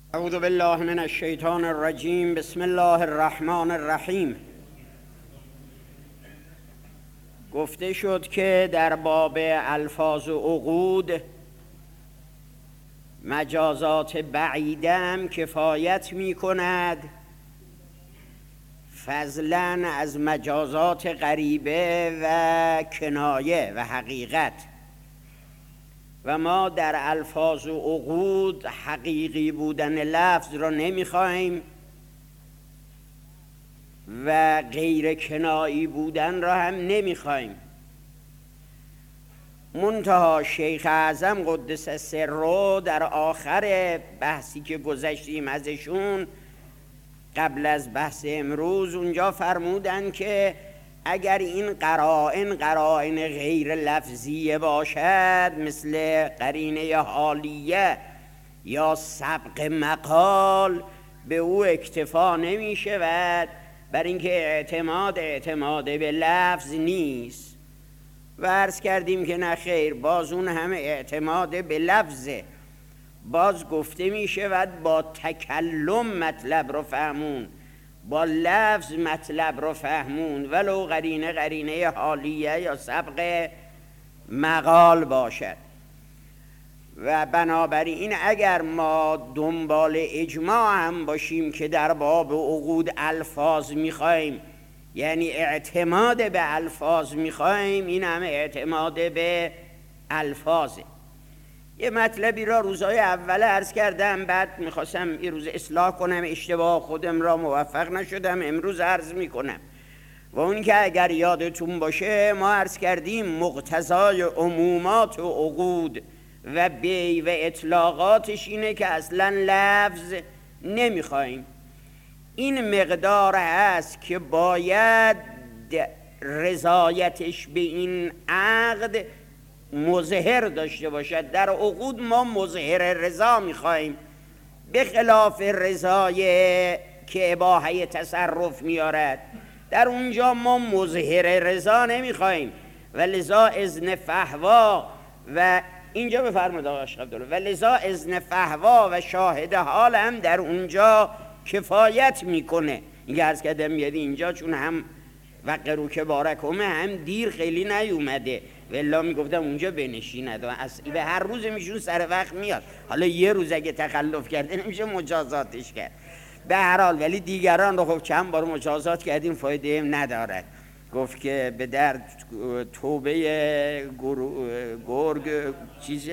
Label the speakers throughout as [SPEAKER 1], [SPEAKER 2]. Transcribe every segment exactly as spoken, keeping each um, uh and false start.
[SPEAKER 1] اعوذ بالله من الشیطان الرجیم. بسم الله الرحمن الرحیم. گفته شد که در باب الفاظ و عقود مجازات بعیدم کفایت می کند فضلاً از مجازات غریبه و کنایه و حقیقت، و ما در الفاظ و عقود حقیقی بودن لفظ را نمیخواهیم و غیر کنایی بودن را هم نمیخواهیم. منتها شیخ اعظم قدس سره در آخر بحثی که گذشتیم ازشون قبل از بحث امروز اونجا فرمودن که اگر این قرائن قرائن غیر لفظیه باشد، مثل قرینه حالیه یا سبق مقال، به او اکتفا نمی شود، بر اینکه اعتماد اعتماد به لفظ نیست. و عرض کردیم که نه خیر، باز اون همه اعتماد به لفظه، باز گفته می شود با تکلم مطلب رو فهمون، با لفظ مطلب رو فهمون، ولو قرینه قرینه حالیه یا سبق مقال باشد. و بنابراین اگر ما دنبال اجماع هم باشیم که در باب عقود الفاظ میخوایم، یعنی اعتماد به الفاظ میخوایم، این هم اعتماد به الفاظه. یه مطلبی را روزهای اول عرض کردم، بعد میخواستم این روز اصلاح کنم اشتباه خودم را، موفق نشدم، امروز عرض میکنم. و اون که اگر یادتون باشه ما عرض کردیم مقتضای عمومات و عقود و بی و اطلاقاتش اینه که اصلا لفظ نمیخوایم. این مقدار هست که باید رضایتش به این عقد مظهر داشته باشد. در عقود ما مظهر رضا میخوایم، به خلاف رضای که اباحه تصرف میارد. در اونجا ما مظهر رضا نمیخوایم و لذا اذن فحوا، و اینجا بفرمایید آقا شیخ عبدالله، و لذا اذن فحوا و شاهد حال هم در اونجا کفایت میکنه. این عرض کردم میاد اینجا چون هم وقرو که بارکمه هم دیر خیلی نیومده، والله میگفتم اونجا بنشیند و به هر روز میشون سر وقت میاد. حالا یه روز اگه تخلف کرده نمیشه مجازاتش کرد به هر حال، ولی دیگران رو خب چند بار مجازات کردیم فایده ندارد. گفت که به در توبه گرگ چیز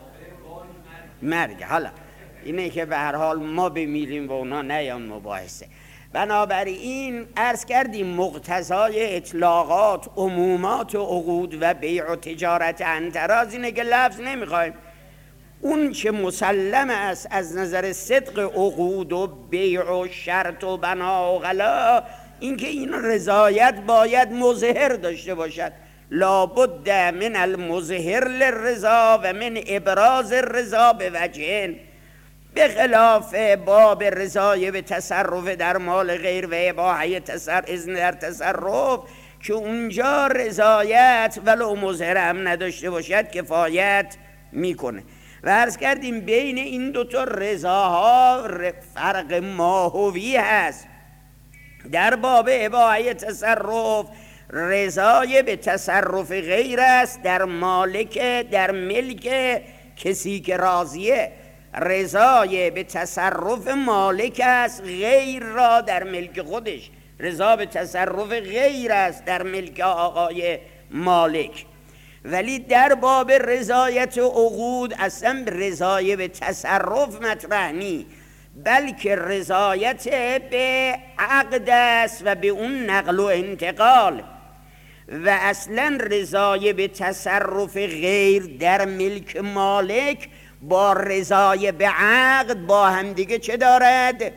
[SPEAKER 1] مرگ. حالا اینه که به هر حال ما بمیریم و اونا نیان مباحثه. بنابراین عرض کردیم مقتضای اطلاقات عمومات و عقود و بیع و تجارت انتراز اینه که لفظ نمیخوایم. اون چه مسلم است از نظر صدق عقود و بیع و شرط و بنا و غلا، این که این رضایت باید مظهر داشته باشد. لابد من المظهر للرضا و من ابراز الرضا به وجهن، به خلاف باب رضای به تصرف در مال غیر و اباحه تصرف اذن در تصرف که اونجا رضایت ولو مظهر هم نداشته باشد کفایت میکنه. و عرض کردیم بین این دوتا رضاها فرق ماهوی هست. در باب اباحه تصرف رضای به تصرف غیر است در مالک در ملک کسی که راضیه، رضای به تصرف مالک است غیر را در ملک خودش، رضا به تصرف غیر است در ملک آقای مالک. ولی در باب رضایت و عقود اصلا رضای به تصرف مطرح نی، بلکه رضایت به عقد است و به اون نقل و انتقال. و اصلا رضای به تصرف غیر در ملک مالک با رضای به عقد با هم دیگه چه دارد؟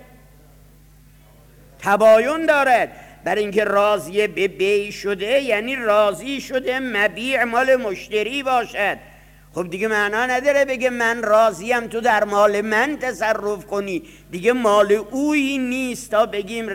[SPEAKER 1] تباین دارد. بر اینکه راضی به بیع شده یعنی راضی شده مبیع مال مشتری باشد. خب دیگه معنا نداره بگه من راضیم تو در مال من تصرف کنی، دیگه مال اویی نیست تا بگیم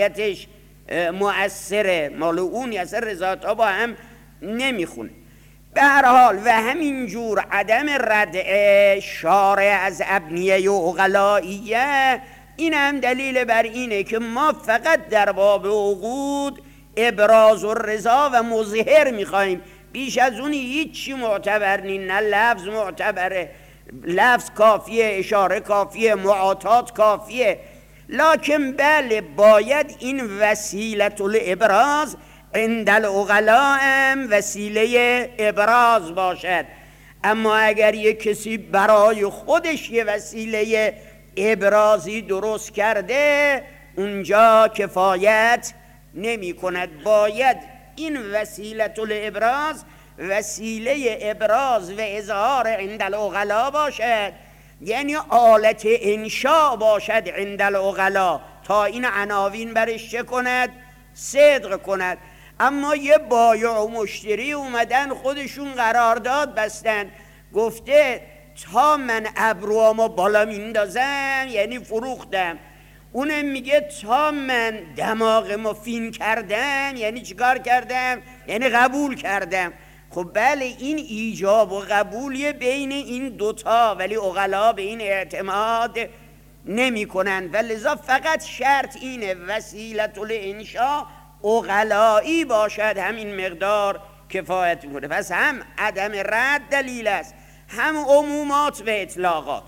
[SPEAKER 1] رضایتش مؤثره، مال اون اصلا رضایت ها با هم نمیخونه. به هر حال و همین جور عدم ردع شارع از ابنیه و عقلائیه، این هم دلیل بر اینه که ما فقط در باب عقود ابراز و رضا و مظهر میخوایم، بیش از اونی هیچی معتبر نی. نه لفظ معتبره، لفظ کافیه، اشاره کافیه، معاطات کافیه، لکن بله باید این وسیله الابراز عند العقلاء هم وسیله ابراز باشد. اما اگر یک کسی برای خودش یه وسیله ابرازی درست کرده، اونجا کفایت نمی کند. باید این وسیله الابراز وسیله ابراز و اظهار عند العقلاء باشد، یعنی آلت انشاء باشد عند العقلاء، تا این عناوین برش چه کند؟ صدق کند. اما یه بایع و مشتری اومدن خودشون قرارداد بستن، گفته تا من ابروامو بالا میندازم یعنی فروختم، اونم میگه تا من دماغمو فین کردم یعنی چیکار کردم؟ یعنی قبول کردم. خب بله این ایجاب و قبولیه بین این دوتا، ولی عقلا به این اعتماد نمی کنن و لذا فقط شرط اینه وسیله الانشاء عقلایی باشد، همین مقدار کفایت میکنه. پس هم عدم رد دلیل است، هم عمومات و اطلاقات.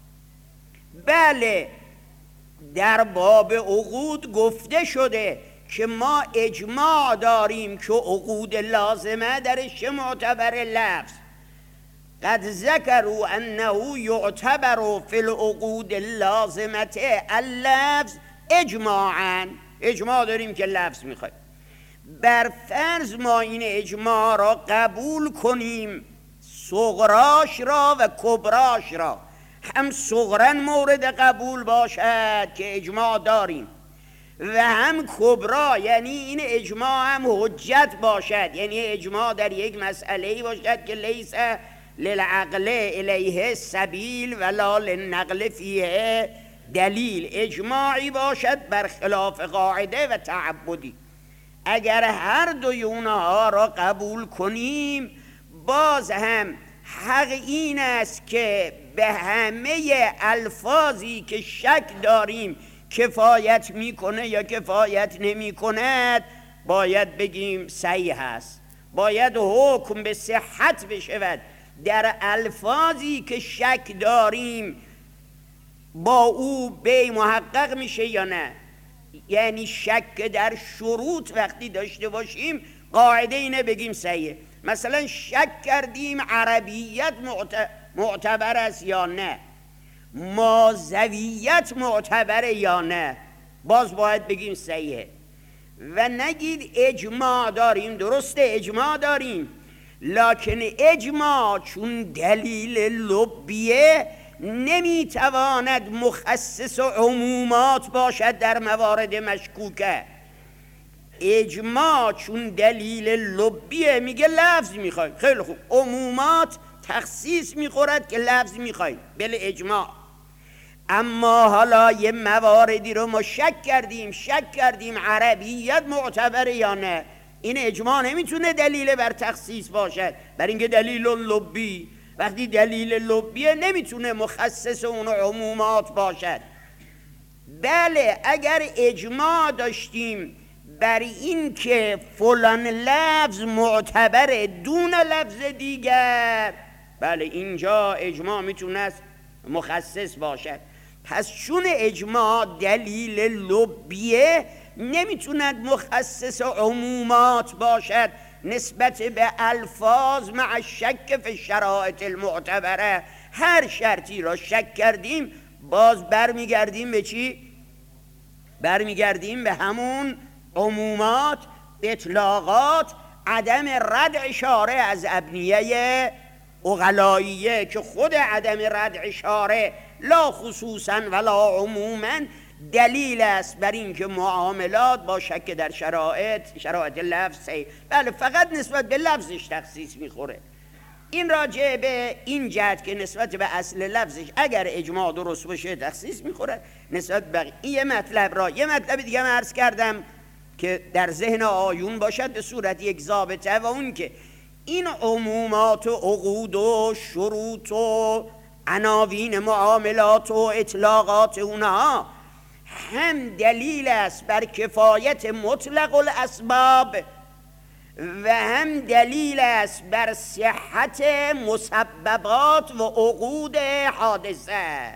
[SPEAKER 1] بله در باب عقود گفته شده که ما اجماع داریم که عقود لازمه درش معتبر لفظ. قد ذکروا انه یعتبر فی العقود اللازمه اللفظ اجماعا. اجماع داریم که لفظ میخوایم. بر فرض ما این اجماع را قبول کنیم، صغراش را و کبراش را، هم صغرن مورد قبول باشد که اجماع داریم و هم کبرا، یعنی این اجماع هم حجت باشد، یعنی اجماع در یک مسئله باشد که لیس للعقل الیه سبیل ولا للنقل فیه دلیل، اجماعی باشد بر خلاف قاعده و تعبدی. اگر هر دوی اونها را قبول کنیم، باز هم حق این است که به همه الفاظی که شک داریم کفایت میکنه یا کفایت نمی کند باید بگیم صحیح است، باید حکم به صحت بشود. در الفاظی که شک داریم با او بی محقق میشه یا نه، یعنی شک در شروط وقتی داشته باشیم قاعده اینه بگیم صحیحه. مثلا شک کردیم عربیت معتبر است یا نه، مازویت معتبره یا نه، باز باید بگیم صحیحه. و نگید اجماع داریم، درسته اجماع داریم، لکن اجماع چون دلیل لبیه نمیتواند مخصص و عمومات باشد در موارد مشکوکه. اجماع چون دلیل لبیه میگه لفظ میخوای، خیلی خوب، عمومات تخصیص میخورد که لفظ میخوای بله اجماع. اما حالا یه مواردی رو ما شک کردیم شک کردیم عربیت معتبره یا نه، این اجماع نمیتونه دلیل بر تخصیص باشد، بر اینکه دلیل لبی، وقتی دلیل لبیه نمیتونه مخصص اون عمومات باشد. بله اگر اجماع داشتیم بر این که فلان لفظ معتبره دون لفظ دیگر، بله اینجا اجماع میتونه مخصص باشد. پس چون اجماع دلیل لبیه نمیتوند مخصص عمومات باشد نسبت به الفاظ مع شک فی الشرائط المعتبره. هر شرطی را شک کردیم باز برمیگردیم به چی؟ برمیگردیم به همون عمومات، اطلاقات، عدم ردع شارع از ابنیه عقلائیه که خود عدم ردع شارع لا خصوصا ولا عموما دلیل است بر این که معاملات با شک در شرایط شرایط لفظ. بله فقط نسبت به لفظش تخصیص میخوره. این راجع به این جهت که نسبت به اصل لفظش اگر اجماع درست باشه تخصیص میخوره نسبت به این یه مطلب را. یه مطلب دیگه من عرض کردم که در ذهن آیون باشد به صورت یک ضابطه، و اون که این عمومات و عقود و شروط و عناوین معاملات و اطلاقات اونها هم دلیل است بر کفایت مطلق الاسباب و هم دلیل است بر صحت مسببات و عقود حادثه.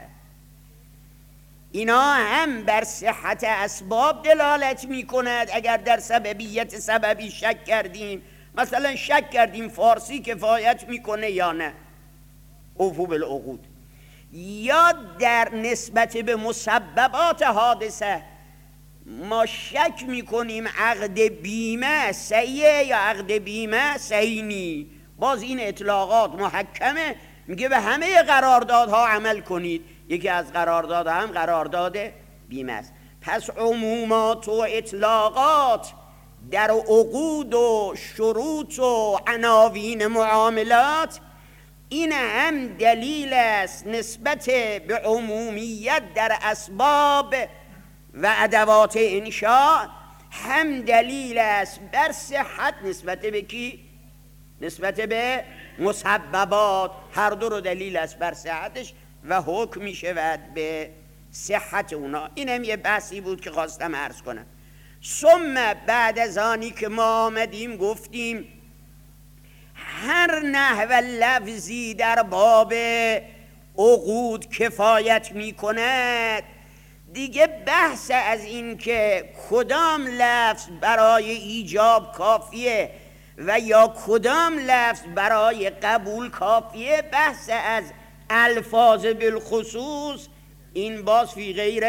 [SPEAKER 1] اینا هم بر صحت اسباب دلالت می کند. اگر در سببیت سببی شک کردیم، مثلا شک کردیم فارسی کفایت میکنه یا نه، اوفو بالعقود، یا در نسبت به مسببات حادثه ما شک میکنیم عقد بیمه صحیحه یا عقد بیمه صحیح نی. باز این اطلاقات محکمه، میگه به همه قراردادها عمل کنید. یکی از قراردادها هم قرارداد بیمه است. پس عمومات و اطلاقات در عقود و شروط و عناوین معاملات این هم دلیل است نسبت به عمومیت در اسباب و ادوات انشاء، هم دلیل است بر صحت نسبت به کی؟ نسبت به مسببات. هر دو رو دلیل است بر صحتش و حکم می شود به صحت اونا. این هم یه بحثی بود که خواستم عرض کنم. ثم بعد از آنی که ما آمدیم گفتیم هر نحو لفظی در باب عقود کفایت می کند، دیگه بحث از این که کدام لفظ برای ایجاب کافیه و یا کدام لفظ برای قبول کافیه، بحث از الفاظ بالخصوص این باز فی غیر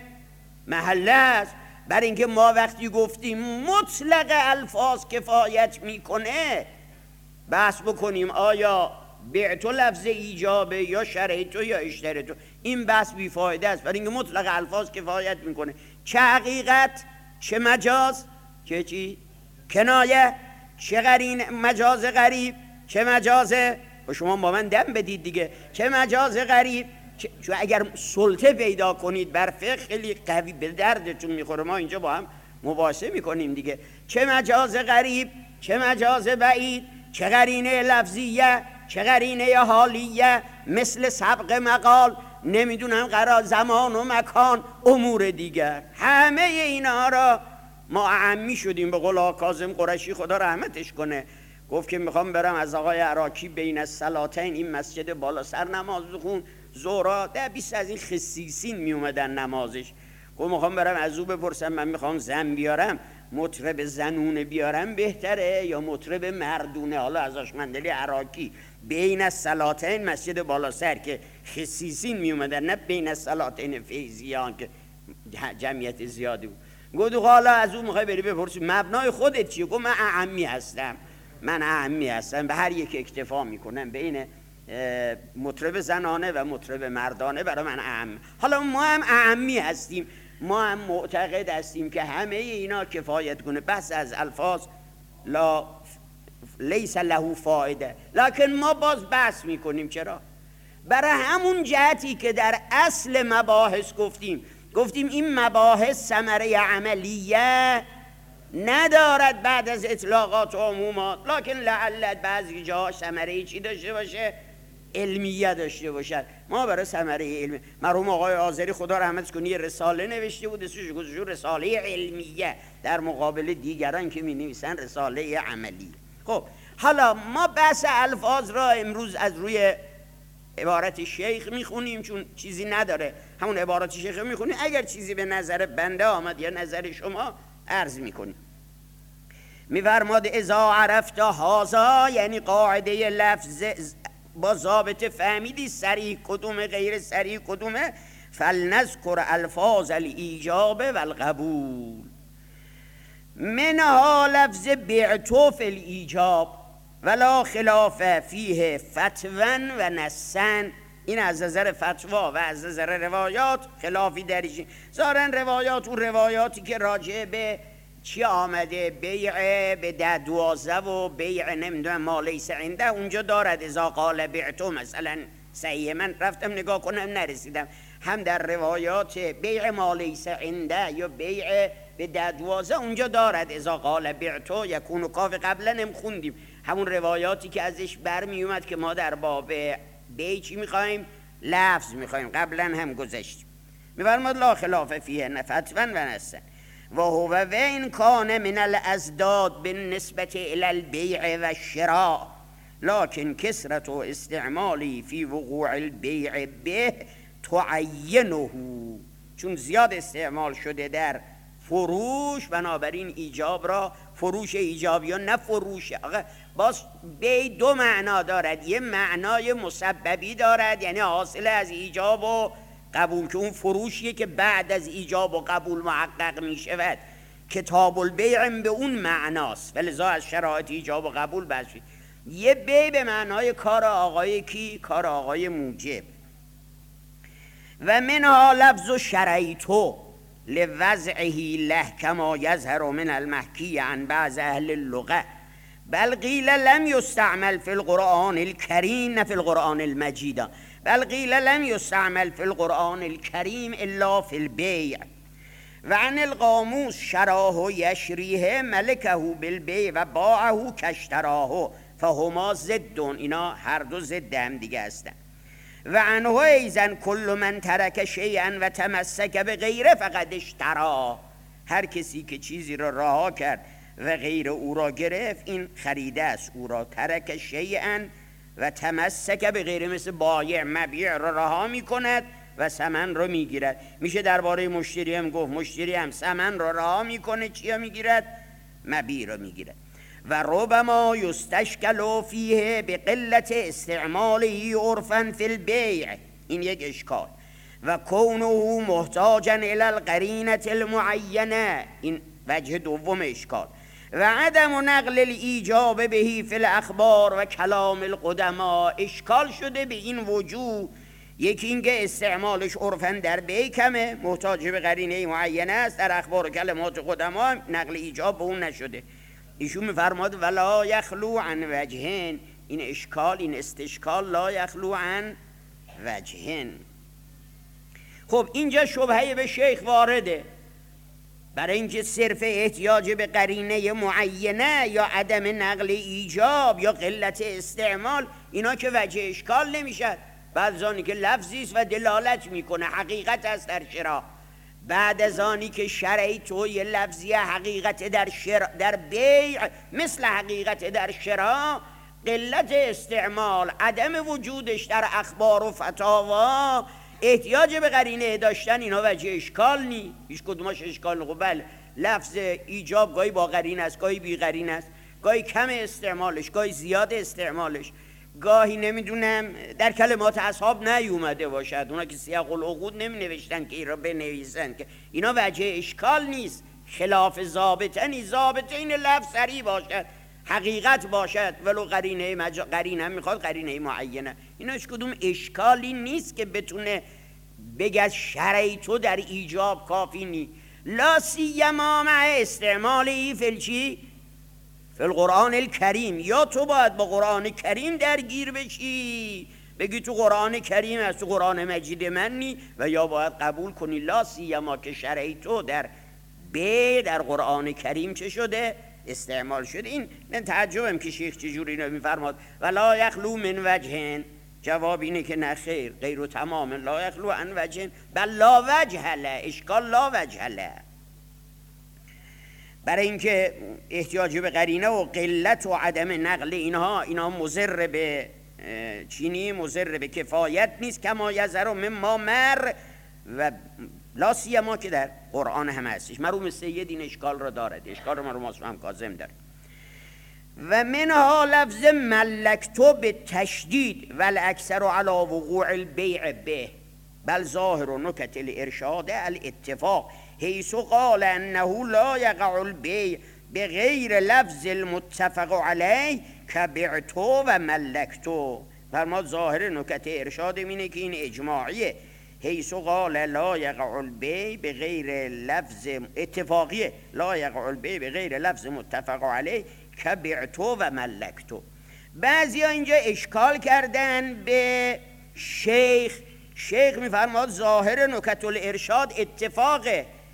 [SPEAKER 1] محله است. بر اینکه ما وقتی گفتیم مطلق الفاظ کفایت میکنه، بحث بکنیم آیا بعتو لفظ ایجابه یا شرعتو یا اشترتو. این بحث بیفایده است، برای اینکه مطلق الفاظ کفایت میکنه. چه حقیقت، چه مجاز، چه چی؟ کنایه، چه قرین مجاز غریب، چه مجاز، و شما با من دم بدید دیگه، چه مجاز غریب. چون اگر سلطه پیدا کنید بر فقه خیلی قوی به دردتون میخوره. ما اینجا با هم مباحثه میکنیم دیگه. چه مجاز غریب، چه مجاز بعید، چه قرینه لفظیه، چه قرینه حالیه، مثل سبق مقال، نمیدونم قرار زمان و مکان، امور دیگر. همه اینا را ما اعمی شدیم. به قول کاظم قرشی خدا رحمتش کنه، گفت که میخوام برم از آقای عراقی بین الصلاتین این مسجد بالا سر نماز بخون. زورا ده بیست از این خصیصین می اومدن نمازش. گفت میخوام برم از او بپرسم من میخوام زن بیارم، مطرب زنونه بیارم بهتره یا مطرب مردونه؟ حالا از آشمندلی عراقی بین الصلاتین مسجد بالا سر که خصیصین می اومدن، نه بین الصلاتین فیضیان که جمعیت زیادی بود. گفت حالا از او میخوای بری بپرسی مبنای خودت چیه؟ گفت من اعمی هستم، من اعمی هستم، به هر یک اکتفا میکنم، بین مطرب زنانه و مطرب مردانه برای من اعم. حالا ما هم اعمی هستیم، ما هم معتقد هستیم که همه اینا کفایت کنه. بس از الفاظ لا لیس له فایده، لکن ما باز بحث میکنیم. چرا؟ برای همون جهتی که در اصل مباحث گفتیم گفتیم این مباحث ثمره عملیه ندارد بعد از اطلاقات و عمومات، لکن لعلت بعضی جاها ثمره چی داشته باشه؟ علمیه داشته باشد. ما برای ثمره علمی، مرحوم آقای آذری خدا رحمتش کنه یه رساله نوشته بود، اسمش گذاشته رساله علمیه، در مقابل دیگران که می نویسن رساله عملی. خب حالا ما بحث الفاظ را امروز از روی عبارت شیخ میخونیم، چون چیزی نداره، همون عبارت شیخ میخونیم. اگر چیزی به نظر بنده آمد یا نظر شما عرض میکنیم. میفرماد اذا عرفت هذا، یعنی قاعده لفظ با ضابط فهمیدی صریح کدومه غیر صریح کدومه، فلنذکر الفاظ الایجاب والقبول. منها لفظ بعتو فی الایجاب ولا خلاف فیه فتوا و نسن. این از نظر فتوا و از نظر روایات خلافی درش. ظاهرا روایات و روایاتی که راجع به چی آمده، بیع به ده دوازده و بیع نمیدونم ما لیس عنده اونجا دارد. اذا قال بعتو مثلا صحیح، من رفتم نگاه کنم نرسیدم. هم در روایات بیع ما لیس عنده یا بیع به ده دوازده اونجا دارد اذا قال بعتو یکون کاف. قبلا هم خوندیم همون روایاتی که ازش برمی اومد که ما در باب بی چی میخوایم؟ لفظ میخوایم، قبلا هم گذشتیم. میفرماد لا خلاف فیه فتوا و نسا و هو و این کان من الازداد بالنسبه الى البیع و الشراء لكن کثرت استعمالی فی وقوع البیع به تعینه، چون زیاد استعمال شده در فروش بنابراین ایجاب را فروش ایجاب یا نه فروش. آقا باز بی دو معنا دارد، یه معنای مسببی دارد یعنی حاصل از ایجاب و قبول که اون فروشیه که بعد از ایجاب و قبول محقق می شود. کتاب البیع به اون معناست ولذا از شرایط ایجاب و قبول بحثی. یه بی به معنای کار آقای کی؟ کار آقای موجب. و منها لفظ شریطو لوضعه له کما یظهر من المحکی عن بعض اهل اللغه بل قیل لم یستعمل فی القرآن الکریم، نه فی القرآن المجید، بل قیل لم یستعمل فی القرآن الکریم الا فی البیع. و عن القاموس شراه یشریه ملکه بالبیع و باعه کشتراه فهما ضد، اینا هر دو ضد هم دیگه هستن. و عنه ایزن کل من ترک شیئا و تمسک به غیره فقد اشترا، هر کسی که چیزی را رها کرد و غیر او را گرفت این خریده است او را. ترک شیئا و تمسک به غیره مثل بایع مبیع را رها می کند و ثمن را می گیرد. میشه درباره مشتری هم گفت مشتری هم ثمن را رها می کنه، چیا می گیرد؟ مبیع را می گیرد. و ربما یستشکل فیه بقلت استعماله عرفا فی البیع، این یک اشکال. و کونه محتاجا الی القرینة المعینه، این وجه دوم اشکال. و عدم نقل الایجاب بهی فی الاخبار و کلام القدما، اشکال شده به این وجوه. یکی اینکه استعمالش عرفا در بیع کمه، محتاج به قرینه معینه است، در اخبار و کلمات قدما نقل ایجاب به اون نشده. ایشون میفرماد ولا یخلو عن وجهین، این اشکال این استشکال لا یخلو عن وجهین. خب اینجا شبهه به شیخ وارده، برای اینکه صرف احتیاج به قرینه معینه یا عدم نقل ایجاب یا قلت استعمال اینا که وجه اشکال نمیشد، بعد از آنی که لفظی است و دلالت میکنه حقیقت است در شراء، بعد از آنی که شرعی تو یه لفظی حقیقت در شراء در بیع مثل حقیقت در شراء، قلت استعمال عدم وجودش در اخبار و فتاوا احتیاج به قرینه داشتن اینا وجه اشکال نی، هیچ کدومش اشکال نی. بله لفظ ایجاب گاهی با قرینه است گاهی بی قرینه است، گاهی کم استعمالش گاهی زیاد استعمالش، گاهی نمیدونم در کلمات اصحاب نیومده باشد، اونا که سیاق العقود نمی نوشتن که این را بنویسن، که اینا وجه اشکال نیست. خلاف ضابطه نیست، ضابطه این لفظ صریح باشد حقیقت باشد ولو قرینه مج... قرینه میخواد قرینه معینه، اینا هیچ کدوم اشکالی نیست که بتونه بگه شرعی تو در ایجاب کافی نی. لا سیما مع استعمالی فی چی؟ فی القرآن الکریم، یا تو باید با قرآن کریم درگیر بشی بگی تو قرآن کریم از تو قرآن مجید من نی، و یا باید قبول کنی لا سیما که شرعی تو در به در قرآن کریم چه شده؟ استعمال شده. این من تعجبم که شیخ چجوری اینو میفرماد ولا یخلو من وجهن، جواب اینه که نه خیر، غیر و تمام لا یخلو عن وجهن بل لا وجه له، اشکال لا وجه له، برای اینکه احتیاج به قرینه و قلت و عدم نقل اینها اینا مضر به چینی مضر به کفایت نیست، کما یظهر مما مر و لا سیما که در قرآن هم هستش. مرحوم سید این اشکال را دارد، اشکال را مرحوم هم کاظم دارد. و منها لفظ ملکتو به تشدید والاکثر علی وقوع البیع به بل ظاهر نکت الارشاد الاتفاق حیث قال انه لا یقع البیع بغیر لفظ المتفق علیه کبعتو و ملکتو. فرماد ظاهر نکت ارشاد اینه که این اجماعیه، حیث قال لا یقع البیع بغیر لفظ اتفاقیه، لا یقع البیع بغیر لفظ متفق علیه کبعتو و ملکتو. بعضی ها اینجا اشکال کردن به شیخ، شیخ میفرماد ظاهر نکت الارشاد اتفاقه،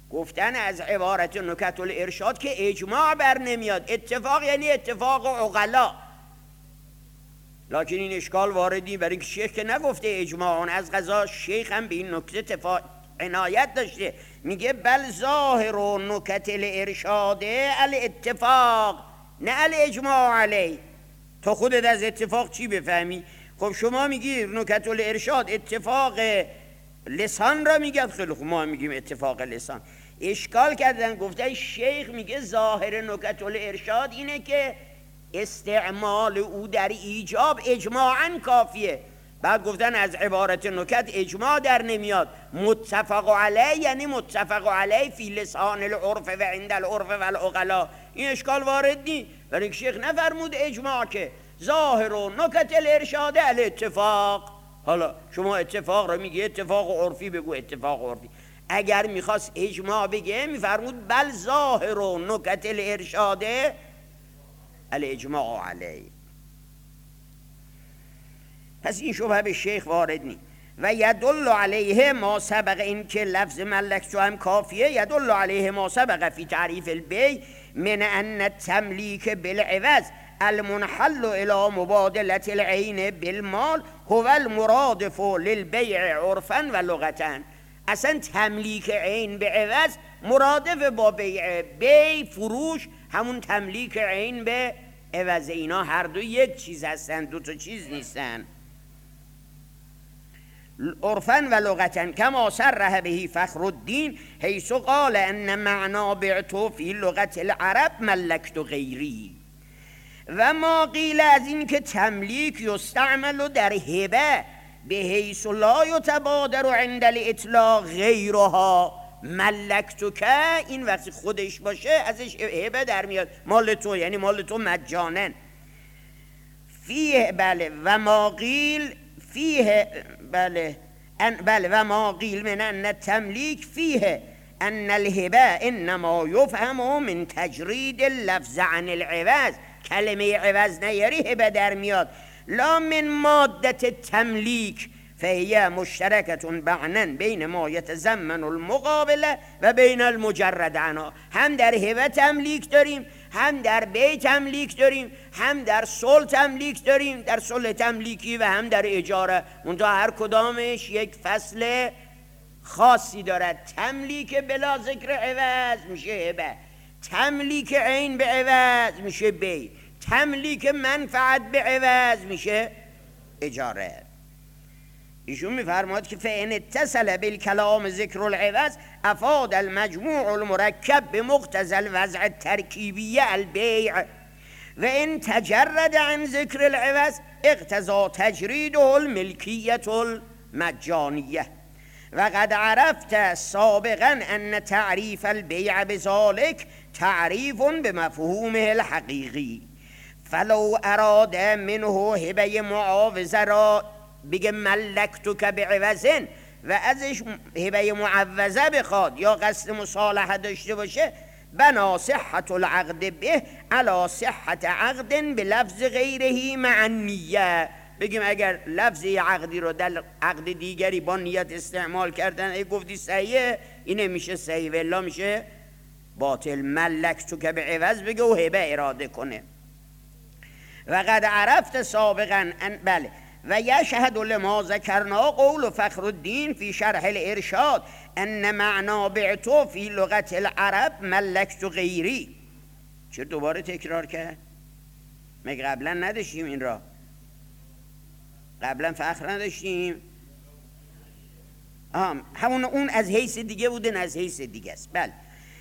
[SPEAKER 1] گفتن از عبارت نکت الارشاد که اجماع بر نمیاد. اتفاق یعنی اتفاق عقلا. لکن این اشکال واردی برای اینکه شیخ که نگفته اجماع، از قضا شیخ هم به این نکته تفا... عنایت داشته، میگه بل ظاهر و نکت الارشاده الاتفاق نه الاجماع علی. تو خودت از اتفاق چی بفهمی؟ خب شما میگی نکت الارشاد اتفاق لسان را میگه، خیلی خوب ما میگیم اتفاق لسان. اشکال کردن، گفته شیخ میگه ظاهر نکت الارشاد اینه که استعمال او در ایجاب اجماعاً کافیه. بعد گفتن از عبارت نکت اجماع در نمیاد. متفق علیه یعنی متفق علیه فی لسان العرف و عند العرف و العقلا. این اشکال وارد نی، برای اینکه شیخ نفرمود اجماع، که ظاهر و نکت الارشاد الاتفاق. حالا شما اتفاق رو میگه اتفاق عرفی، بگو اتفاق عرفی. اگر میخواست اجماع بگه میفرمود بل ظاهر و نکت الارشاد الاجماع علیه. پس این شبهه به شیخ وارد نی. و یدل علیه ما سبق، این که لفظ ملکتو هم کافیه. یدل علیه ما سبق فی تعریف البیع من ان التملیک بالعوض المنحل الى مبادله العین بالمال هو المرادف للبیع عرفا و لغتا. اصلا تملیک عین به عوض مرادف با بیع. بیع فروش همون تملیک عین به عوض، اینا هر دو یک چیز هستن، دو تا چیز نیستن. عرفا و لغتا کما صرح به فخر الدین حیث قال ان معنا بعت فی لغت العرب ملکت غیری. و ما قیل از این که تملیک یستعمل در هبه به حیث لا یتبادر عند الاطلاق غیرها. ملکتو که این وقتی خودش باشه ازش هبه در میاد، مال تو، یعنی مال تو مجانن. فیه بله و ما قیل فیه بله ان بله و ما قیل من ان التملیک فیه ان الهبه انما یفهم من تجرید اللفظ عن العوض. کلمه عوض نیاری هبه در میاد. لا من ماده تملیک فهی مشترکتون بعنا بین ما یتضمن المقابله و بین المجرد عنها. هم در هبه تملیک داریم، هم در بیع تملیک داریم، هم در صلح تملیک داریم، در صلح تملیکی، و هم در اجاره. منتها هر کدامش یک فصل خاصی دارد. تملیک بلا ذکر عوض میشه هبه، تملیک عین به عوض میشه بیع، تملیک منفعت به عوض میشه اجاره. ایشون میفرماد که فإن اتصل بالکلام ذکر العوض افاد المجموع المرکب بمقتضى الوضع الترکیبی البیع و ان تجرد عن ذکر العوض اقتضى تجریده الملکیت المجانیه. و قد عرفت سابقا ان تعریف البیع بذلك تعریف بمفهومه الحقیقی. فلو اراد منه هبه معاوضه را بگه ملکتو که بعوضن و ازش هبه معوضه بخواد یا قصد مصالحه داشته باشه، بنا صحت العقد به علی صحت عقد به لفظ غیره مع النیه. بگیم اگر لفظ عقدی رو در عقد دیگری با نیت استعمال کردن، ای گفتی صحیحه، اینه میشه صحیح، ولا میشه باطل. ملکتو که بعوض بگه و هبه اراده کنه. و قد عرفت سابقا ان بله و یشهد لما ذکرنا قول فخر الدین فی شرح الارشاد ان معنا بعتو فی لغت العرب ملکت غیری. چرا دوباره تکرار کرد؟ مگه قبلا نداشتیم این را؟ قبلا فخر نداشتیم؟ آه همون اون از حیث دیگه بودن، از حیث دیگه است. بله.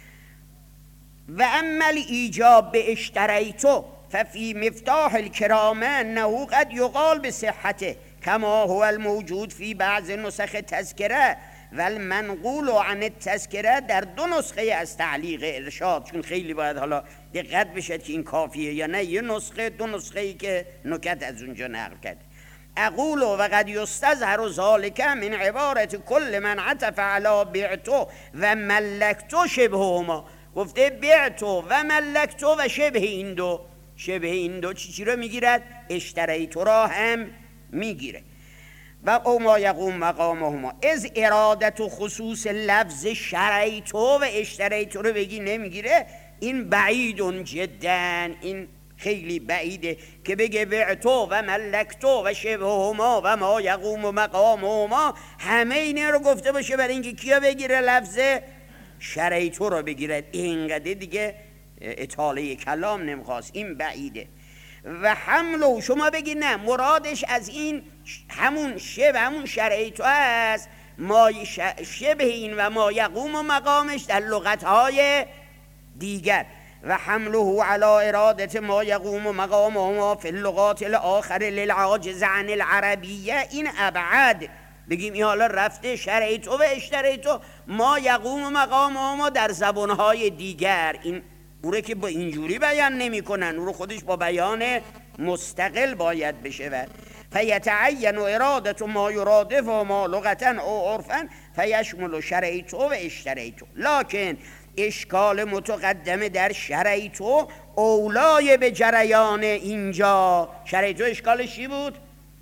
[SPEAKER 1] و عمل ایجاب به اشتریتو ففي مفتاح الكرامة أنه قد يقال بصحته كما هو الموجود في بعض نسخ تذکره و المنقول عن التذکره در دو نسخه از تعلیق ارشاد. چون خیلی باید حالا دقت بشد که این کافیه یا نه. یه نسخه، دو نسخه ای که نکت از اونجا نقل کرده. اقول و قد یستظهر ذلك من عبارت کل من عطف على بعتو و ملکتو شبههما. گفته بعتو و ملکتو و شبه این دو، شبه این دو چی چی رو میگیرد؟ اشتریتو را هم میگیره. و او ما یقوم مقامهما. از ارادت و خصوص لفظ شریتو و اشتریتو رو بگی نمیگیره، این بعیدون جدا، این خیلی بعیده که بگه بعتو و ملکتو و شبههما و ما یقوم مقامهما همه اینه رو گفته باشه برای اینکه کیا بگیره؟ لفظ شریتو رو بگیره. اینقدر دیگه اطاله کلام نمیخواست، این بعیده. و حملو شما بگی نه مرادش از این همون شبه همون شریتو است، ما شبه این و ما یقوم و مقامش در لغتهای دیگر. و حمله علی ارادت ما یقوم و مقام ما فی اللغات الاخر للعاجز عن العربیه، این ابعد. بگیم این حالا رفته شریتو و اشتریتو ما یقوم و مقام ما در زبانهای دیگر، این اوره که با اینجوری بیان نمی کنن، او رو خودش با بیان مستقل باید بشه. فیتعین ارادت ما یرادف و ما لغتا او عرفا فیشمل شریتو و اشتریتو. لکن اشکال متقدم در شریتو اولای به جریان اینجا. شریتو اشکالش چی بود؟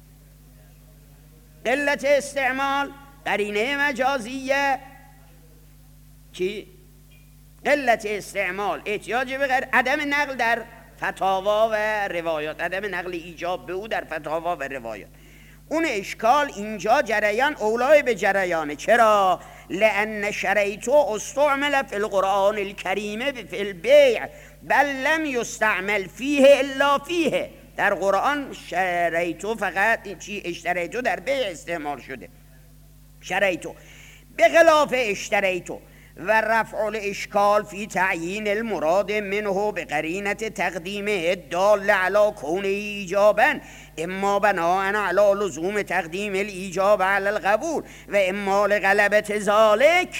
[SPEAKER 1] قلت استعمال، قرینه مجازیه، چی؟ قلت استعمال، احتیاج به غیر، عدم نقل در فتاوا و روایات، عدم نقل ایجاب به او در فتاوا و روایات. اون اشکال اینجا جریان اولای به جریانه. چرا؟ لأن شریتو استعمل فی القرآن الکریم فی البیع بل لم یستعمل فیه الا فیه. در قرآن شریتو فقط چی؟ اشتریتو در بیع استعمال شده، شریتو به خلاف اشتریتو. و رفع الاشکال فی تعیین المراد منه به قرینت تقدیمه الدال علی کونه ایجابا اما بناء علی لزوم تقدیم الایجاب علی القبول و اما لغلبت ذالک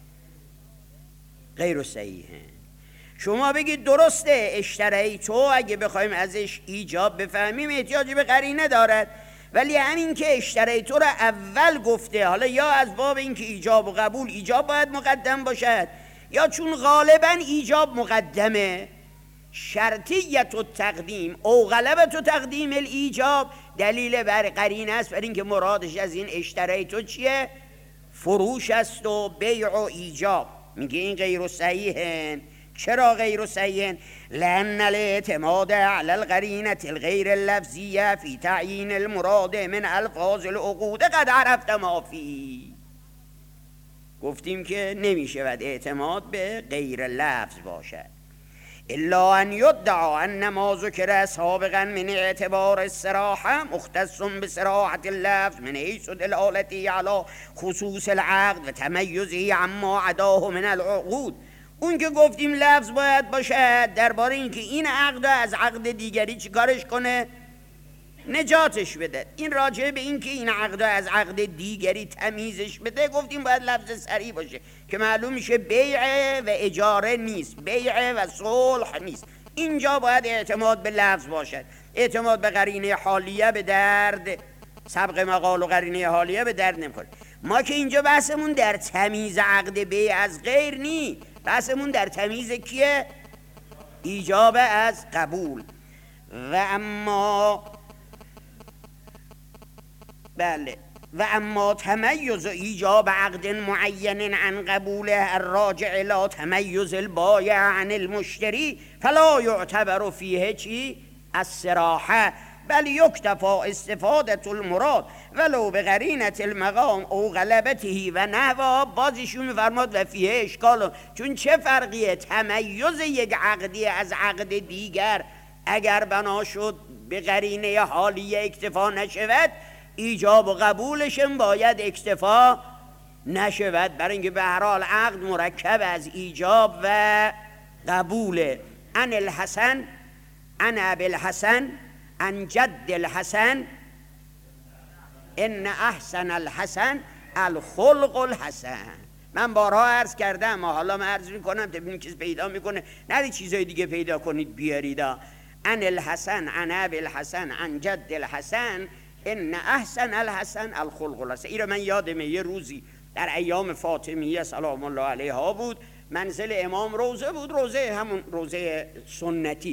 [SPEAKER 1] غیر صحیح. شما بگید درسته اشتریتو اگه بخوایم ازش ایجاب بفهمیم احتیاجی به قرینه دارد، ولی همین که اشتریتو رو اول گفته، حالا یا از باب اینکه ایجاب و قبول ایجاب باید مقدم باشد یا چون غالبا ایجاب مقدمه، شرطیت و تقدیم او غلبت و تقدیم الایجاب دلیل بر قرینه است بر اینکه مرادش از این اشتریتو چیه؟ فروش است و بیع و ایجاب. میگه این غیر صحیحه. چرا غیر صحیح؟ لأن الاعتماد على القرینة الغیر اللفظیه فی تعیین المراد من الفاظ العقود قد عرفت ما فی. گفتیم که نمیشه باید اعتماد به غیر لفظ باشد الا ان یدعا ان ما ذکر سابقا من اعتبار الصراحه مختص بصراحه اللفظ من حیث دلالته على خصوص العقد و تمیزه عما عداه من العقود. اون که گفتیم لفظ باید باشد درباره اینکه این عقد از عقد دیگری چی کارش کنه؟ نجاتش بده. این راجعه به اینکه این عقد از عقد دیگری تمیزش بده گفتیم باید لفظ صریح باشه که معلوم میشه بیع و اجاره نیست، بیع و صلح نیست. اینجا باید اعتماد به لفظ باشد. اعتماد به قرینه حالیه به درد، سبق مقال و قرینه حالیه به درد نمیخوره. ما که اینجا بحثمون در تمیز عقد بیع از غیر نیست، بحثمون در تمیز کیه؟ ایجاب از قبول. و اما بله و اما تمیز ایجاب عقد معین عن قبوله الراجع الى تمیز البایع عن المشتری فلا یعتبر فیه چی؟ الصراحه بل یکتفا استفاده المراد ولو به قرینه المقام او غلبته و نحوها. بازیشون میفرماد و فیه اشکال، چون چه فرقیه تمیز یک عقدی از عقد دیگر اگر بنا شد به قرینه حالیه اکتفا نشود، ایجاب و قبولشم باید اکتفا نشود، برای اینکه به هر حال عقد مرکب از ایجاب و قبوله. عن الحسن عن ابی الحسن عن جد الحسن ان احسن الحسن الخلق الحسن. من بارها عرض کردم اما حالا من عرض میکنم تا ببینید چیز پیدا میکنه، نه چیزای دیگه پیدا کنید بیارید. عن الحسن عن ابی الحسن عن جد الحسن ان احسن الحسن الخلق الحسن. این رو من یادمه یه روزی در ایام فاطمیه سلام الله علیها بود، منزل امام روزه بود، روزه همون روزه سنتی.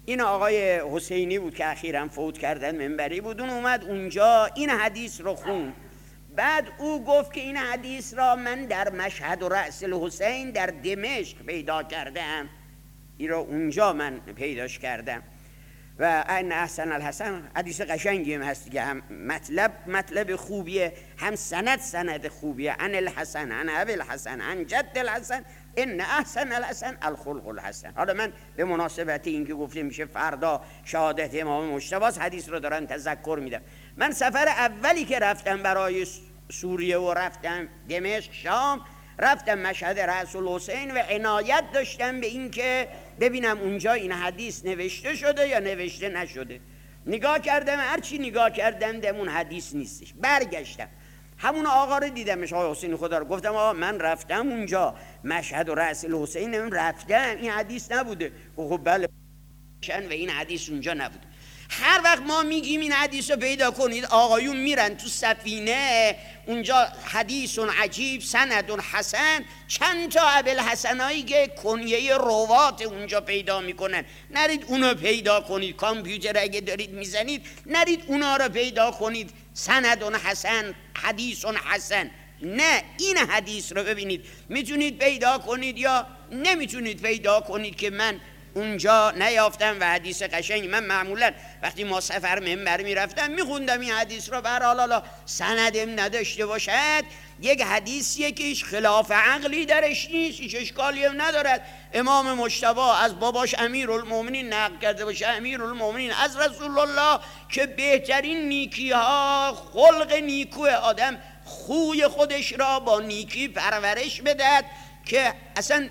[SPEAKER 1] این آقای حسینی بود که اخیراً فوت کردن، منبری بود، اون اومد اونجا این حدیث رو خون. بعد او گفت که این حدیث را من در مشهد و رأس الحسین در دمشق پیدا کردم، این را اونجا من پیداش کردم. و ان احسن الحسن حدیث قشنگی هم هست دیگه، هم مطلب مطلب خوبیه، هم سند سند خوبیه. عن الحسن عن ابی الحسن عن جد الحسن ان احسن الحسن الخلق الحسن. حالا من به مناسبت این که گفته میشه فردا شهادت امام مجتبی حدیث رو دارن تذکر میدم. من سفر اولی که رفتم برای سوریه و رفتم دمشق شام، رفتم مشهد رأس الحسین و عنایت داشتم به این که ببینم اونجا این حدیث نوشته شده یا نوشته نشده. نگاه کردم، هرچی نگاه کردم دم اون حدیث نیستش. برگشتم همون آقا رو دیدمش، آقا حسین خدا رو، گفتم آقا من رفتم اونجا مشهد و رأس الحسین، من رفتم این حدیث نبوده. خب بله و این حدیث اونجا نبوده. هر وقت ما میگیم این حدیث رو پیدا کنید، آقایون میرن تو سفینه اونجا حدیث عجیب سند حسن، چند تا ابوالحسنایی که کنیه روات اونجا پیدا میکنن، نرید اونو پیدا کنید. کامپیوتر اگه دارید میزنید نرید اونا رو پیدا کنید سند حسن حدیث حسن، نه این حدیث رو ببینید میتونید پیدا کنید یا نمیتونید پیدا کنید که من اونجا نیافتم. و حدیث قشنگ من معمولا وقتی ما سفر منبر میرفتم میخوندم این حدیث رو، بر حالا سندم نداشته باشد یک حدیثیه که هیچ خلاف عقلی درش نیست، هیچ اشکالی هم ندارد. امام مجتبی از باباش امیرالمومنین نقل کرده باشه، امیرالمومنین از رسول الله که بهترین نیکی ها خلق نیکو آدم خوی خودش را با نیکی پرورش بدهد که اصلا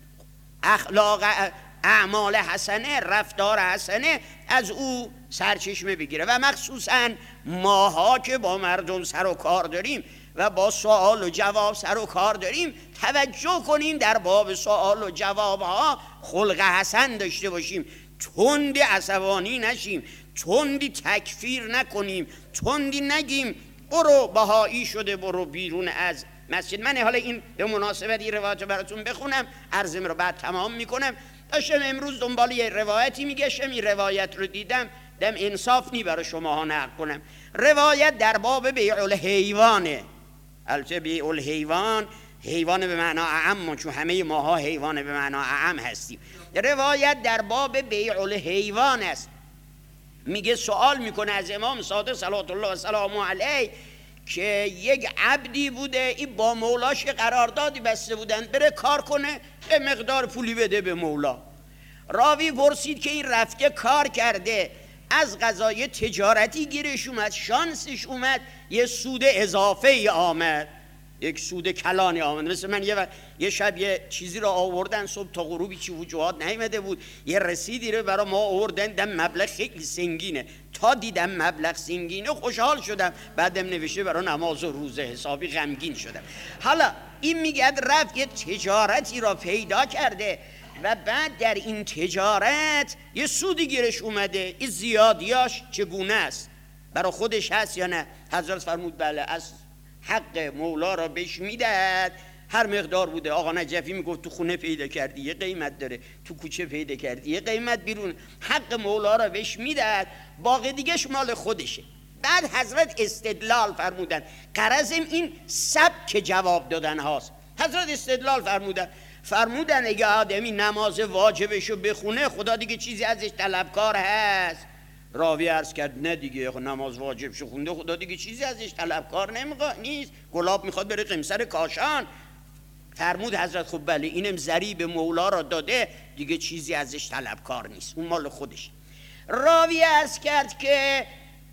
[SPEAKER 1] اخلاق اعمال حسنه رفتار حسنه از او سرچشمه بگیره. و مخصوصا ماها که با مردم سر و کار داریم و با سوال و جواب سر و کار داریم توجه کنیم در باب سوال و جواب ها خلق حسن داشته باشیم، تندی عصبانی نشیم، تندی تکفیر نکنیم، تندی نگیم برو بهایی شده برو بیرون از مسجد. من حالا این به مناسبت این روایت براتون بخونم، عرضم رو بعد تمام میکنم. داشتم امروز دنبال یه روایتی میگشتم، این روایت رو دیدم دم انصاف نی برای شما ها نقل کنم. روایت در باب بیع الحیوانه، البته بیع الحیوان حیوان به معنا اعم، چون همه ماها حیوان به معنا اعم هستیم. روایت در باب بیع الحیوان است. میگه سوال میکنه از امام صادق صلوات الله و سلامه علیه که یک عبدی بوده، این با مولاش قراردادی بسته بودن بره کار کنه به مقدار پولی بده به مولا. راوی پرسید که این رفته کار کرده، از قضای تجارتی گیرش اومد، شانسش اومد یه سود اضافه ای آمد، یک سود کلانی آمد. مثل من یه, یه شب یه چیزی رو آوردن صبح تا غروبی چی وجوهات نیامده بود، یه رسیدی رو برای ما آوردن، دم مبلغ خیلی سنگینه، تا دیدم مبلغ سنگینه خوشحال شدم، بعدم نوشته برای نماز و روزه حسابی غمگین شدم. حالا این میگه رفت یه تجارتی را پیدا کرده و بعد در این تجارت یه سودی گیرش اومده، این زیادیاش چگونه است، برای خودش هست یا نه؟ حضرت فرمود بله، از حق مولا را بهش میدهد، هر مقدار بوده. آقا نجفی میگفت تو خونه پیدا کردی یه قیمت داره، تو کوچه پیدا کردی یه قیمت، بیرون حق مولا را بهش میدهد، باقی دیگهش مال خودشه. بعد حضرت استدلال فرمودن، غرضم این سبک جواب دادن هاست. حضرت استدلال فرمودن فرمودن اگه آدمی نماز واجبشو بخونه خدا دیگه چیزی ازش طلبکار هست؟ راوی عرض کرد نه دیگه، نماز واجبشو خونده خدا دیگه چیزی ازش طلبکار نمیخواد نیست، گلاب میخواد بره قمصر کاشان. فرمود حضرت خب بله اینم ضریب مولا را داده دیگه چیزی ازش طلبکار نیست، اون مال خودش. راوی عرض کرد که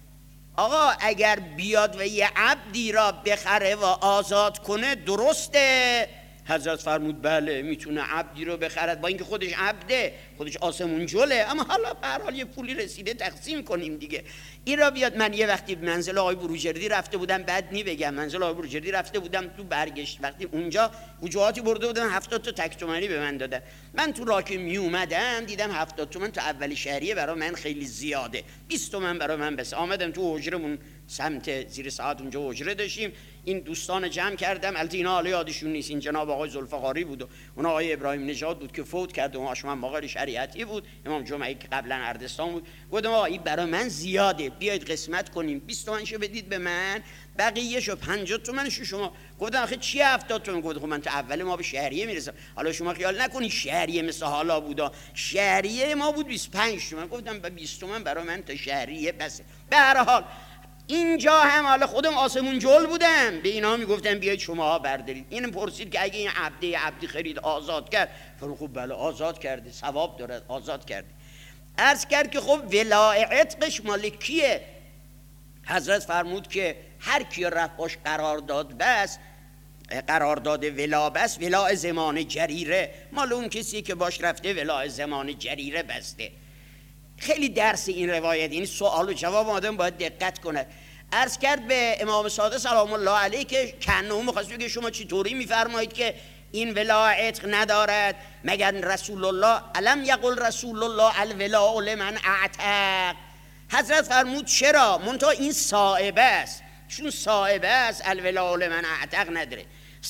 [SPEAKER 1] آقا اگر بیاد و یه عبدی را بخره و آزاد کنه درسته؟ حضرت فرمود بله میتونه عبدی رو بخرد، با اینکه خودش عبده، خودش آسمون جله، اما حالا به هر حال یه پولی رسیده تقسیم کنیم دیگه. این را بیاد. من یه وقتی منزل آقای بروجردی رفته بودم، بعد نی بگم، منزل آقای بروجردی رفته بودم، تو برگشت وقتی اونجا وجوهاتی برده بودن هفتاد تا تک تومانی به من دادن. من تو راه که می اومدم دیدم هفتاد تومن تو اولی شهریه برای من خیلی زیاده، بیست تومن برای من بس. آمدم تو حجرمون سمت زیر ساعت اونجا حجره داشتیم. این دوستان جمع کردم، البته اینا حالا یادشون نیست، این جناب آقای ذوالفقاری بود و اون آقای ابراهیم نژاد بود که فوت کرد و آشمن باقر شریعتی بود، امام جمعه که قبلا اردستان بود. گفتم آقا این برای من زیاده، بیاید قسمت کنیم، بیست تومنشو بدید به من، بقیه‌شو پنجاه تومنشو شما. گفتم آخه چی هفتاد تومن؟ گفت خب من تا اول ما به شهریه میرسم، حالا شما خیال نکنید شهریه مثل حالا بودا، شهریه ما بود بیست و پنج تومن. گفتم با بیست تومن برای من تا شهریه بسه. به هر حال اینجا هم حالا خودم آسمون جل بودم، به اینا میگفتم بیاید شما بردارید. اینم پرسید که اگه این عبده عبدی خرید آزاد کرد، خب بله آزاد کرده، ثواب دارد، آزاد کرده. عرض کرد که خب ولای عتقش مال کیه؟ حضرت فرمود که هر کی رفت باش قرارداد بس، قرارداد ولا بس، ولا زمان جریره، مال اون کسی که باش رفته ولا زمان جریره بسته. خیلی درس این روایت، این سوال و جواب آدم باید دقت کنه. عرض کرد به امام صادق سلام الله علیه که کنه می‌خواست بگه شما چطوری میفرمایید که این ولا عتق ندارد؟ مگر رسول الله علم یقل رسول الله الولا لمن اعتق؟ حضرت فرمود چرا؟ منتها این صائبه است، چون صائبه است الولا لمن اعتق نداره.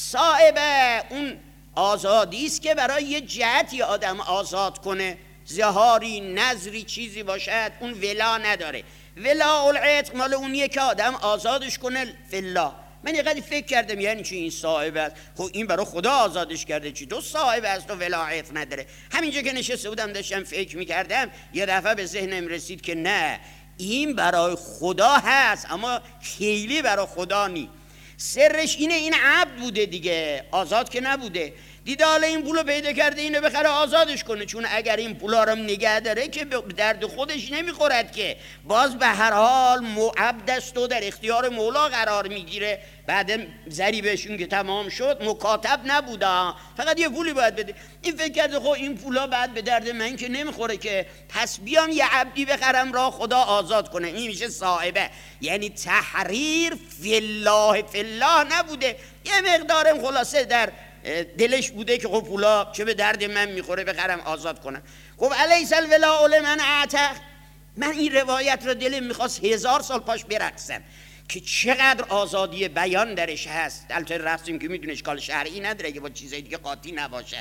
[SPEAKER 1] صائبه اون آزادی است که برای یه جهتی آدم آزاد کنه، زهاری نظری چیزی باشد، اون ولا نداره. ولا العتق مال اونیه که آدم آزادش کنه فلا. من یه قدری فکر کردم یعنی چی این صاحب است؟ خب این برای خدا آزادش کرده، چی تو صاحب است و ولا عتق نداره؟ همینجا که نشسته بودم داشتم فکر میکردم یه دفعه به ذهنم رسید که نه، این برای خدا هست اما خیلی برای خدا نی. سرش اینه این عبد بوده دیگه، آزاد که نبوده. دیده حالا این پولو پیدا کرده اینو بخره آزادش کنه، چون اگر این پولا رو نگه داره که به درد خودش نمیخورد، که باز به هر حال معبد است و در اختیار مولا قرار میگیره. بعد ضریبشون که تمام شد مکاتب نبوده، فقط یه پولی باید بده. این فکر کرده خب این پولا بعد به درد من که نمیخوره که، پس بیام یه عبدی بخرم را خدا آزاد کنه. این میشه صاحبه، یعنی تحریر فالله فالله نبوده، یه مقدارم خلاصه در دلش بوده که خب پولا چه به درد من میخوره بخرم آزاد کنم. خب الیس الولا لمن اعتق؟ من این روایت رو دلم میخواست هزار سال پاش برقصم که چقدر آزادی بیان درش هست. البته رقصیم که میدونه اشکال شرعی نداره که با چیزای دیگه قاطی نباشد،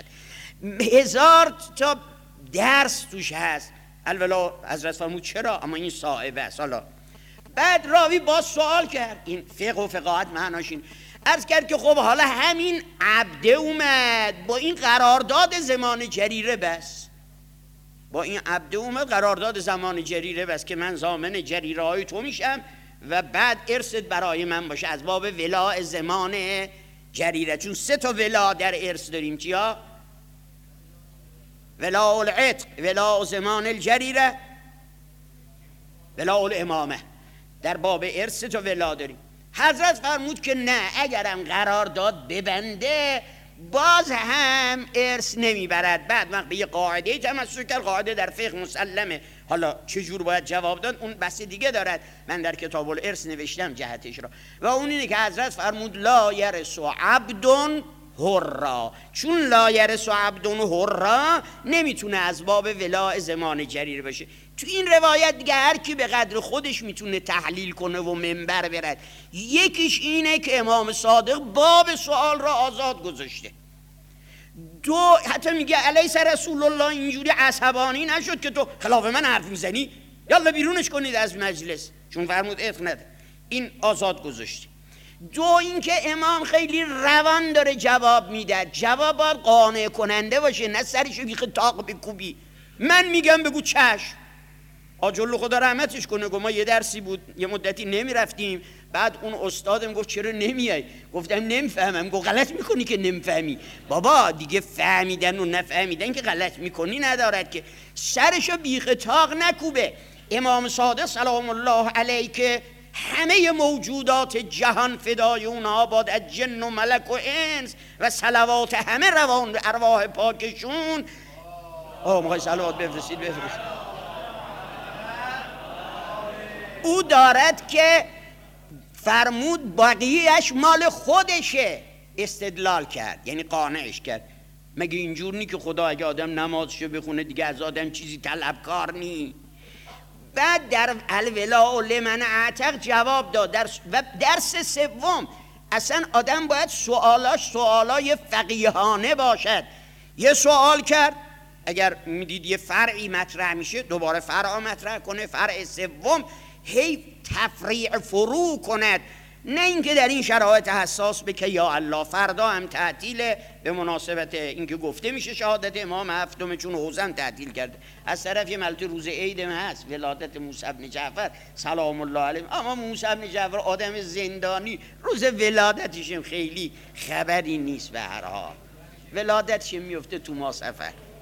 [SPEAKER 1] هزار تا درس توش هست. الولا حضرت فرمود چرا؟ اما این صاحبه است. حالا بعد راوی باز سوال کرد، این فقه و فقاهت معناش این، عرض کرد که خب حالا همین عبده اومد با این قرارداد زمان جریره بس، با این عبده اومد قرارداد زمان جریره بس که من ضامن جریره های تو میشم و بعد ارثت برای من باشه از باب ولا زمان جریره. چون سه تا ولا در ارث داریم، چیا؟ ولا العتق، ولا زمان الجریره، ولا الامامه. در باب ارث سه تا ولا داریم. حضرت فرمود که نه، اگرم قرارداد ببنده باز هم ارث نمیبرد. بعد وقت به یه قاعده تمسک کرد، قاعده در فقه مسلمه، حالا چجور باید جواب داد اون بحث دیگه دارد، من در کتاب الارث نوشتم جهتش را، و اون اینه که حضرت فرمود لا یرث عبد حرا، چون لا یرث عبد حرا نمیتونه از باب ولا زمان جریره باشه. تو این روایت دیگه هر کی به قدر خودش میتونه تحلیل کنه و منبر برد. یکیش اینه که امام صادق باب سوال را آزاد گذاشته. دو، حتی میگه الیس رسول الله اینجوری عصبانی نشد که تو خلاف من حرف میزنی، یالا بیرونش کنید از مجلس، چون فرمود عتق نده. این آزاد گذاشته. دو، اینکه امام خیلی روان داره جواب میده، جواب باید قانع کننده باشه، نه سرشو بیخ تاق بکوبی. من میگم بگو چشم. آجل خدا رحمتش کنه، گفت ما یه درسی بود یه مدتی نمیرفتیم، بعد اون استادم گفت چرا نمیای؟ گفتم نمیفهمم. گفت غلط میکنی که نمیفهمی. بابا دیگه فهمیدن و نفهمیدن که غلط میکنی ندارد که، سرشو بیخ تاق نکوبه. امام صادق سلام الله علیه که همه موجودات جهان فدای اونها باد، از جن و ملک و انس و صلوات همه روان به ارواح پاکشون. آه مخوای صلوات بفرستید بفرستید. او دارد که فرمود بقیهش مال خودشه، استدلال کرد یعنی قانعش کرد. مگه اینجور نی که خدا اگه آدم نمازشو بخونه دیگه از آدم چیزی طلبکار نی؟ بعد در الولاء لمن اعتق جواب داد. در و درس سوم اصلا آدم باید سوالاش سوالای فقیهانه باشد. یه سوال کرد، اگر میدید یه فرعی مطرح میشه دوباره فرع مطرح کنه، فرع سوم هی تفریع فرو کند، نه اینکه در این شرایط حساس بگه یا الله فردا هم تعطیل به مناسبت اینکه گفته میشه شهادت امام هفتم چون حوزه تعطیل کرده، از طرف یه ملت روز عید هست ولادت موسی بن جعفر سلام الله علیه، اما موسی بن جعفر آدم زندانی روز ولادتش خیلی خبری نیست، به هر حال ولادتش میفته تو ماه صفر.